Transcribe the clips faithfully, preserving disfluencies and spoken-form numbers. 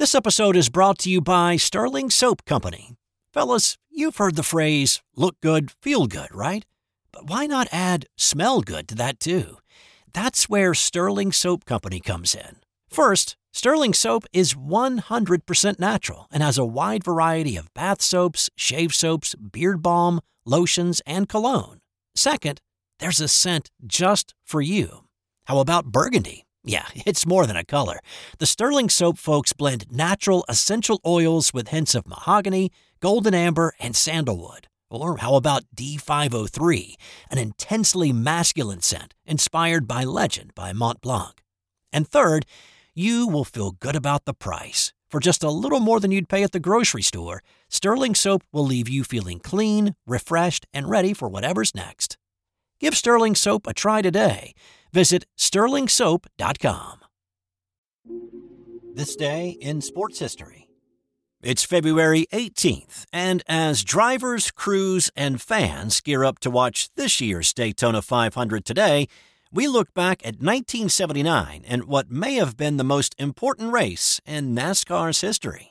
This episode is brought to you by Sterling Soap Company. Fellas, you've heard the phrase, look good, feel good, right? But why not add smell good to that too? That's where Sterling Soap Company comes in. First, Sterling Soap is one hundred percent natural and has a wide variety of bath soaps, shave soaps, beard balm, lotions, and cologne. Second, there's a scent just for you. How about burgundy? Yeah, it's more than a color. The Sterling Soap folks blend natural essential oils with hints of mahogany, golden amber, and sandalwood. Or how about D five oh three, an intensely masculine scent inspired by Legend by Mont Blanc. And third, you will feel good about the price. For just a little more than you'd pay at the grocery store, Sterling Soap will leave you feeling clean, refreshed, and ready for whatever's next. Give Sterling Soap a try today. Visit sterling soap dot com. This day in sports history. It's February eighteenth, and as drivers, crews, and fans gear up to watch this year's Daytona five hundred today, we look back at nineteen seventy-nine and what may have been the most important race in NASCAR's history.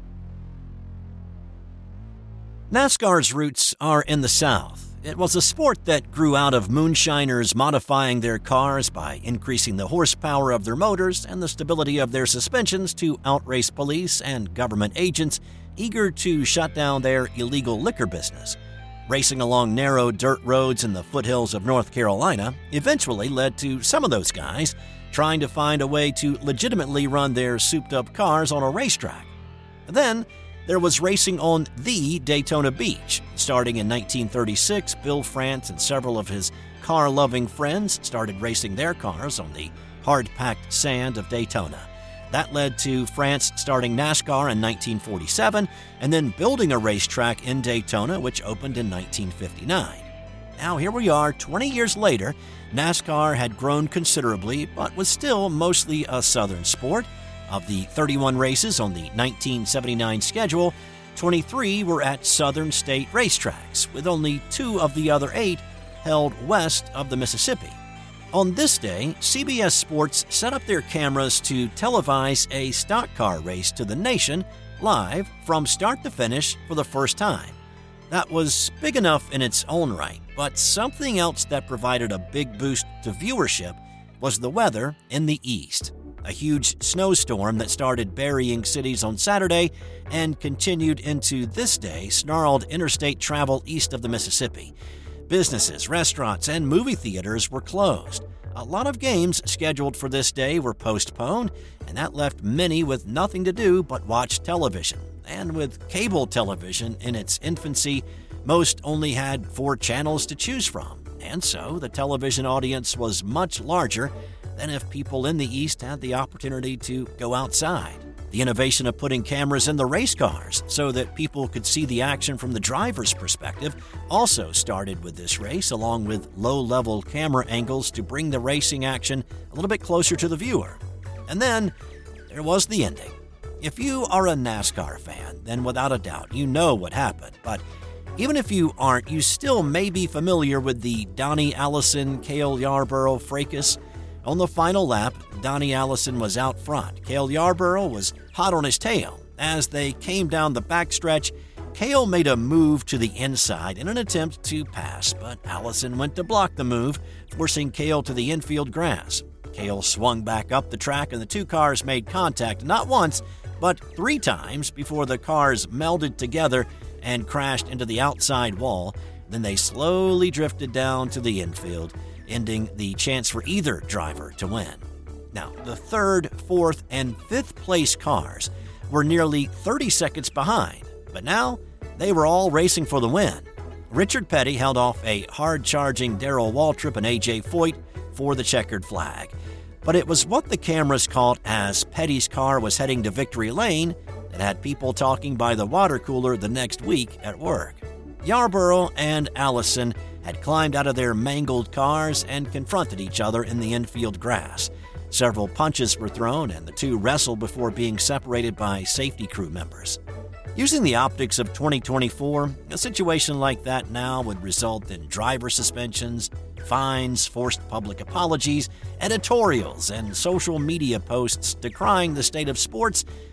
NASCAR's roots are in the South. It was a sport that grew out of moonshiners modifying their cars by increasing the horsepower of their motors and the stability of their suspensions to outrace police and government agents eager to shut down their illegal liquor business. Racing along narrow dirt roads in the foothills of North Carolina eventually led to some of those guys trying to find a way to legitimately run their souped-up cars on a racetrack. Then, there was racing on the Daytona Beach. Starting in nineteen thirty-six, Bill France and several of his car-loving friends started racing their cars on the hard-packed sand of Daytona. That led to France starting NASCAR in nineteen forty-seven and then building a racetrack in Daytona, which opened in nineteen fifty-nine. Now here we are, twenty years later. NASCAR had grown considerably, but was still mostly a Southern sport. Of the thirty-one races on the nineteen seventy-nine schedule, twenty-three were at Southern state racetracks, with only two of the other eight held west of the Mississippi. On this day, C B S Sports set up their cameras to televise a stock car race to the nation, live from start to finish for the first time. That was big enough in its own right, but something else that provided a big boost to viewership was the weather in the East. A huge snowstorm that started burying cities on Saturday and continued into this day snarled interstate travel east of the Mississippi. Businesses, restaurants, and movie theaters were closed. A lot of games scheduled for this day were postponed, and that left many with nothing to do but watch television. And with cable television in its infancy, most only had four channels to choose from, and so the television audience was much larger than if people in the East had the opportunity to go outside. The innovation of putting cameras in the race cars so that people could see the action from the driver's perspective also started with this race, along with low-level camera angles to bring the racing action a little bit closer to the viewer. And then there was the ending. If you are a NASCAR fan, then without a doubt you know what happened, but even if you aren't, you still may be familiar with the Donnie Allison, Cale Yarborough fracas. On the final lap, Donnie Allison was out front. Cale Yarborough was hot on his tail. As they came down the backstretch, Cale made a move to the inside in an attempt to pass, but Allison went to block the move, forcing Cale to the infield grass. Cale swung back up the track and the two cars made contact not once, but three times before the cars melded together and crashed into the outside wall. Then they slowly drifted down to the infield, ending the chance for either driver to win. Now, the third, fourth, and fifth place cars were nearly thirty seconds behind, but now they were all racing for the win. Richard Petty held off a hard-charging Darrell Waltrip and A J Foyt for the checkered flag. But it was what the cameras caught as Petty's car was heading to victory lane that had people talking by the water cooler the next week at work. Yarborough and Allison had climbed out of their mangled cars and confronted each other in the infield grass. Several punches were thrown, and the two wrestled before being separated by safety crew members. Using the optics of twenty twenty-four, a situation like that now would result in driver suspensions, fines, forced public apologies, editorials, and social media posts decrying the state of sports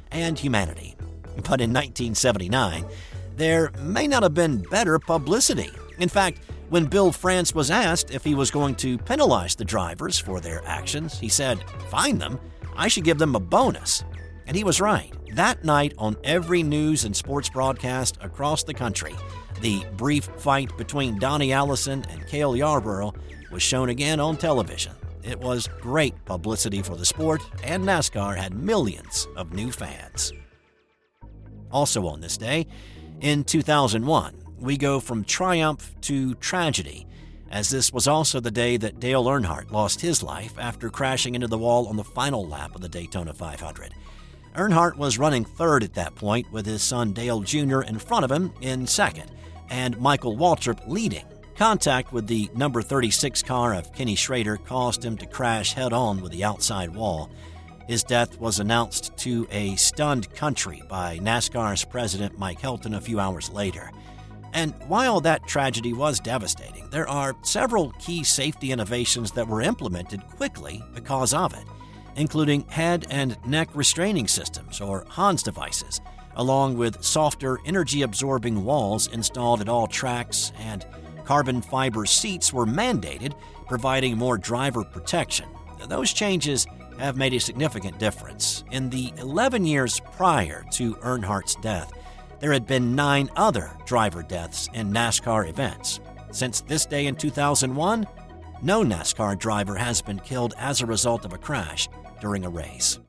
and humanity. But in nineteen seventy-nine, there may not have been better publicity. In fact, when Bill France was asked if he was going to penalize the drivers for their actions, he said, "Fine them. I should give them a bonus." And he was right. That night, on every news and sports broadcast across the country, the brief fight between Donnie Allison and Cale Yarborough was shown again on television. It was great publicity for the sport, and NASCAR had millions of new fans. Also on this day, in two thousand one, we go from triumph to tragedy, as this was also the day that Dale Earnhardt lost his life after crashing into the wall on the final lap of the Daytona five hundred. Earnhardt was running third at that point, with his son Dale Junior in front of him in second, and Michael Waltrip leading. Contact with the number thirty-six car of Kenny Schrader caused him to crash head-on with the outside wall. His death was announced to a stunned country by NASCAR's president Mike Helton a few hours later. And while that tragedy was devastating, there are several key safety innovations that were implemented quickly because of it, including head and neck restraining systems, or Hans devices, along with softer, energy-absorbing walls installed at all tracks, and carbon fiber seats were mandated, providing more driver protection. Those changes have made a significant difference. In the eleven years prior to Earnhardt's death, there had been nine other driver deaths in NASCAR events. Since this day in two thousand one, no NASCAR driver has been killed as a result of a crash during a race.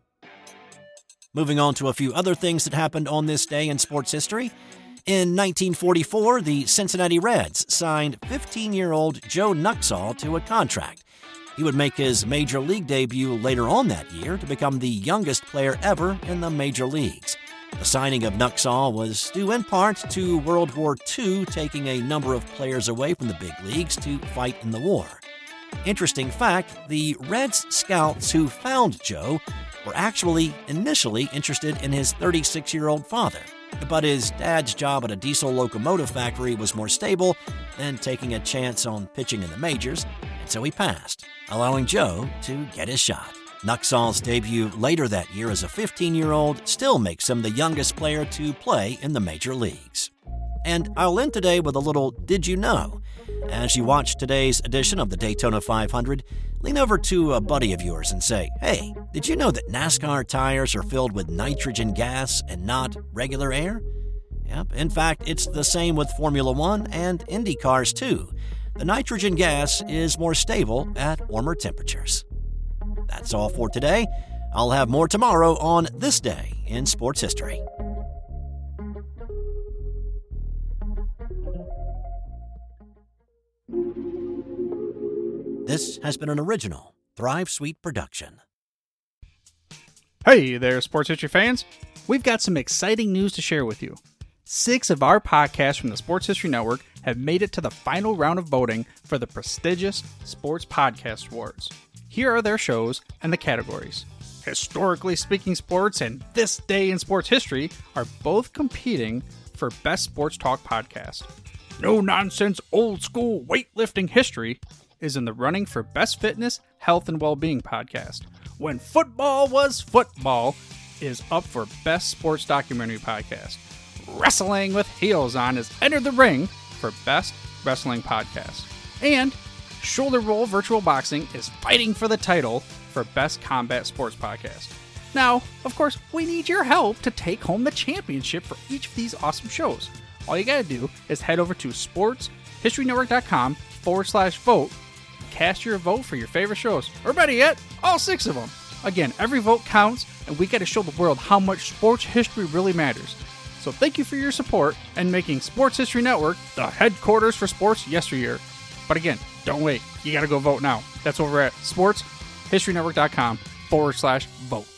Moving on to a few other things that happened on this day in sports history. In nineteen forty-four, the Cincinnati Reds signed fifteen-year-old Joe Nuxhall to a contract. He would make his major league debut later on that year to become the youngest player ever in the major leagues. The signing of Nuxhall was due in part to World War Two taking a number of players away from the big leagues to fight in the war. Interesting fact, the Reds scouts who found Joe were actually initially interested in his thirty-six-year-old father, but his dad's job at a diesel locomotive factory was more stable than taking a chance on pitching in the majors, and so he passed, allowing Joe to get his shot. Nuxhall's debut later that year as a fifteen-year-old still makes him the youngest player to play in the major leagues. And I'll end today with a little Did You Know? As you watch today's edition of the Daytona five hundred, lean over to a buddy of yours and say, "Hey, did you know that NASCAR tires are filled with nitrogen gas and not regular air?" Yep, in fact, it's the same with Formula One and Indy cars too. The nitrogen gas is more stable at warmer temperatures. That's all for today. I'll have more tomorrow on This Day in Sports History. This has been an original Thrive Suite production. Hey there, sports history fans. We've got some exciting news to share with you. Six of our podcasts from the Sports History Network have made it to the final round of voting for the prestigious Sports Podcast Awards. Here are their shows and the categories. Historically Speaking Sports and This Day in Sports History are both competing for Best Sports Talk Podcast. No Nonsense Old School Weightlifting History is in the running for Best Fitness, Health, and Wellbeing Podcast. When Football Was Football is up for Best Sports Documentary Podcast. Wrestling with Heels On has entered the ring for Best Wrestling Podcast. And Shoulder Roll Virtual Boxing is fighting for the title for Best Combat Sports Podcast. Now, of course, we need your help to take home the championship for each of these awesome shows. All you gotta do is head over to sportshistorynetwork.com forward slash vote. Cast your vote for your favorite shows, or better yet, all six of them. Again, every vote counts, and we gotta show the world how much sports history really matters. So thank you for your support and making Sports History Network the headquarters for sports yesteryear. But again, don't wait. You gotta go vote now. That's over at sportshistorynetwork.com forward slash vote.